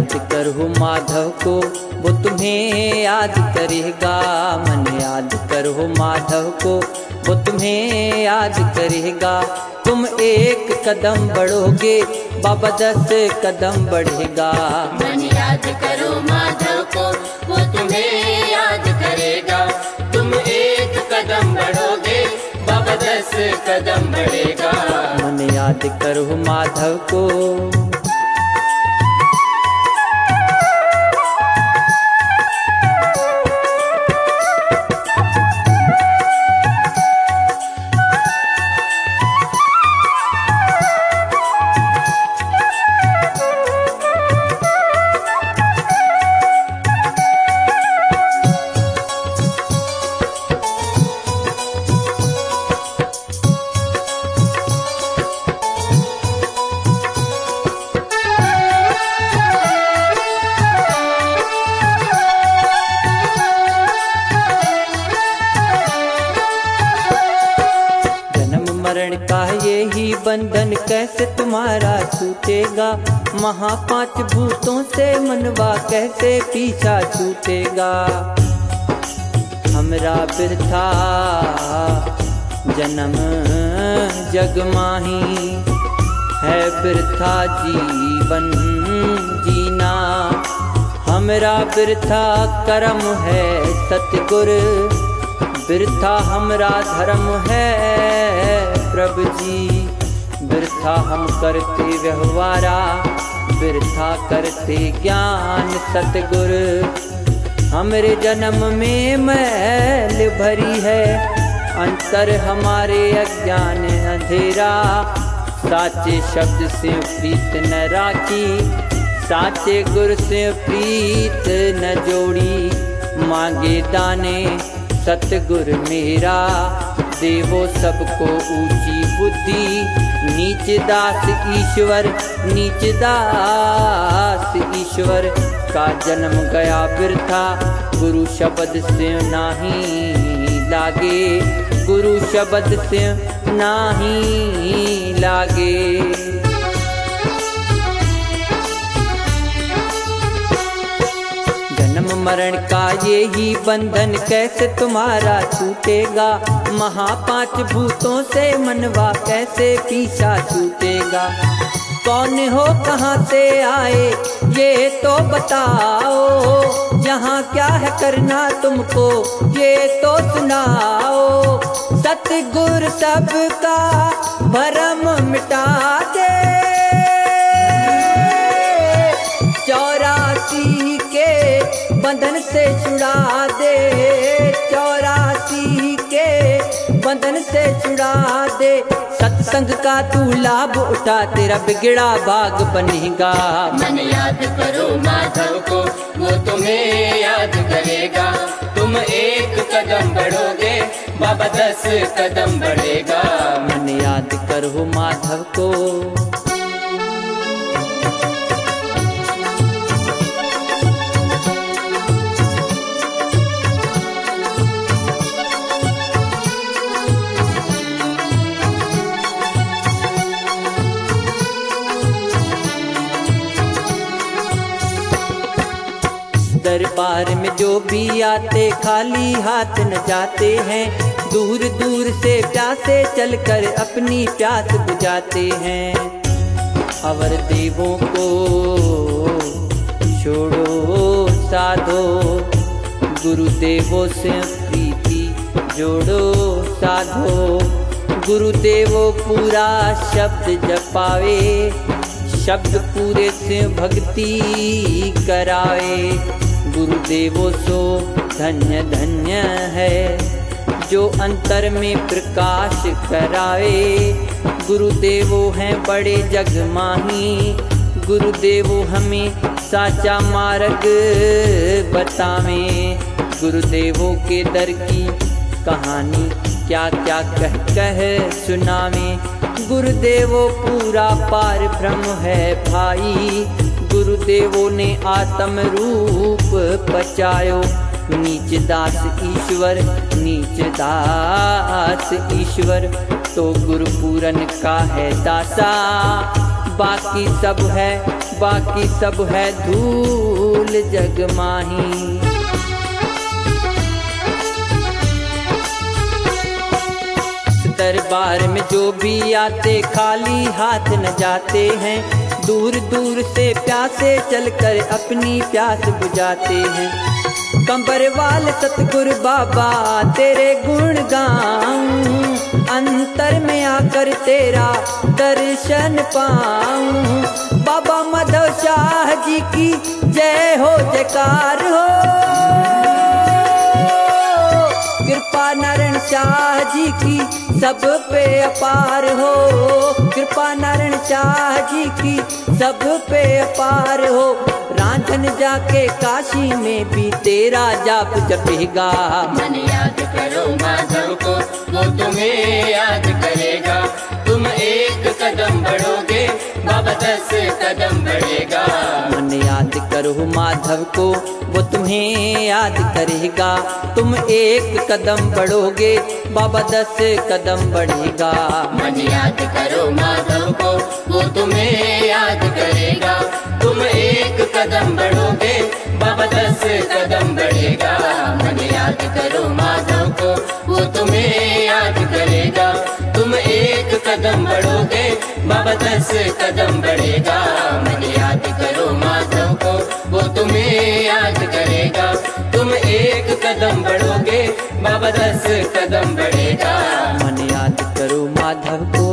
याद करो माधव को वो तुम्हें याद करेगा। मन याद करो माधव को वो तुम्हें याद करेगा। तुम एक कदम बढ़ोगे बाबा 10 कदम बढ़ेगा। मन याद करो माधव को वो तुम्हें याद करेगा। तुम एक कदम बढ़ोगे बाबा 10 कदम बढ़ेगा। मन याद करो माधव को। मरण का यही बंधन कैसे तुम्हारा छूटेगा। महा 5 भूतों से मनवा कैसे पीछा छूटेगा। हमरा बिरथा जन्म जग माही है बिरथा जीवन जीना। हमरा बिरथा कर्म है सतगुर बिरथा हमरा धर्म है प्रभु जी। बिरथा हम करते व्यवहारा बिरथा करते ज्ञान सतगुर। हमरे जन्म में मैल भरी है अंतर हमारे अज्ञान अंधेरा। साचे शब्द से प्रीत न राखी साचे गुर से प्रीत न जोड़ी। मांगे दाने सतगुर मेरा देवो सबको ऊंची बुद्धि। नीच दास ईश्वर नीच दास ईश्वर का जन्म गया बिरथा। गुरु शब्द से नाही लागे गुरु शब्द से नाही लागे। जन्म मरण का यही बंधन कैसे तुम्हारा छूटेगा। महा 5 भूतों से मनवा कैसे पीछा छूटेगा। कौन हो कहाँ से आए ये तो बताओ। यहाँ क्या है करना तुमको ये तो सुनाओ। सतगुर सबका भरम मिटा दे 84 के बंधन से छुड़ा दे। 84 के बंधन से छुड़ा दे। सत्संग का तू लाभ उठा तेरा बिगड़ा भाग बनेगा। मन याद करो माधव को वो तुम्हें याद करेगा। तुम एक कदम बढ़ोगे बाबा 10 कदम बढ़ेगा। मन याद करो माधव को। दरबार में जो भी आते खाली हाथ न जाते हैं। दूर दूर से प्यासे चलकर अपनी प्यास बुझाते हैं। अवर देवों को छोड़ो साधो गुरुदेवों से प्रीति जोड़ो साधो। गुरुदेवो पूरा शब्द जपावे शब्द पूरे से भक्ति करावे। गुरुदेवो सो धन्य धन्य है जो अंतर में प्रकाश करावे। गुरुदेवो हैं बड़े जग माही गुरुदेवो हमें साचा मार्ग बतावे। गुरुदेवों के दर की कहानी क्या क्या कह सुनावे। गुरुदेवो पूरा पार ब्रह्म है भाई। गुरुदेवों ने आत्म रूप पचायो। नीच दास ईश्वर नीच दास ईश्वर तो गुरु पूरन का है दासा। बाकी सब है धूल जग माही। दरबार में जो भी आते खाली हाथ न जाते हैं, दूर दूर से प्यासे चलकर अपनी प्यास बुझाते हैं। कंबरवाल सतगुरु बाबा तेरे गुण गाऊं, अंतर में आकर तेरा दर्शन पाऊं। बाबा माधव शाह जी की जय हो जयकार हो, कृपा नारायण शाह जी की सब पे अपार हो, कृपा नारायण शाह जी की सब पे अपार हो। रांझन जाके काशी में भी तेरा जाप जपेगा। मन याद करो माधव को, वो तुम्हें याद करेगा। तुम एक कदम बढ़ोगे, बाबा 10 कदम बढ़ेगा। मन याद करो माधव को, वो तुम्हें याद करेगा। तुम एक कदम बढ़ोगे, बाबा 10 कदम बढ़ेगा। मन याद करो माधव को, वो तुम्हें याद करेगा। तुम एक कदम बढ़ोगे, बाबा 10 कदम बढ़ेगा। मन याद करो माधव को, वो तुम्हें याद करेगा। तुम एक कदम बढ़ोगे, बाबा 10 कदम बढ़ेगा। मन याद करो माधव को, वो तुम्हें याद करेगा। तुम एक कदम बढ़ोगे, बाबा 10 कदम बढ़ेगा। मन याद करो माधव को,